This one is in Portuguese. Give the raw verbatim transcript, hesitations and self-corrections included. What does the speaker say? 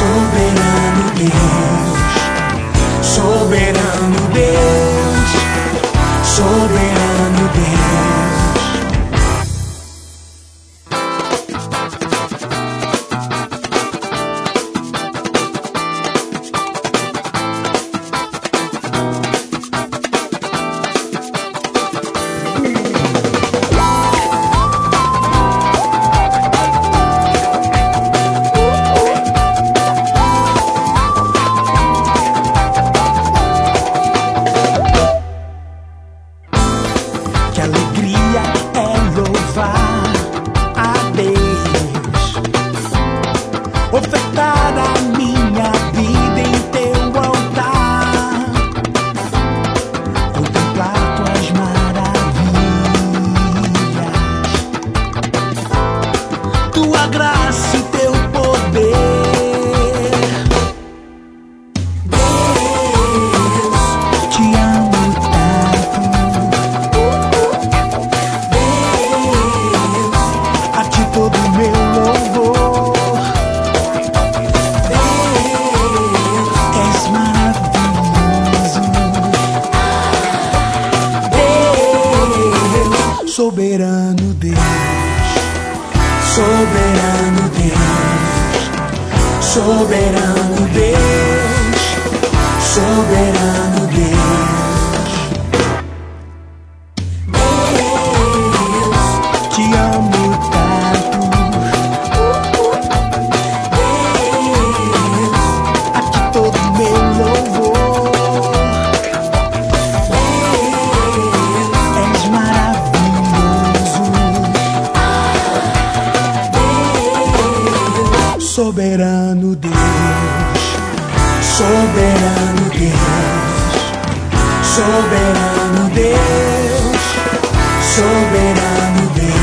Soberano Deus, soberano Deus, soberano Deus. Que alegria é louvar a Deus, ofertar a minha vida em teu altar, contemplar tuas maravilhas, tua graça e teu poder. Soberano Deus, soberano Deus, soberano Deus, soberano Deus. Deus, te amo tanto. Deus, a ti todo meu louvor. Deus, és maravilhoso. Soberano Deus, soberano Deus, soberano Deus, soberano Deus.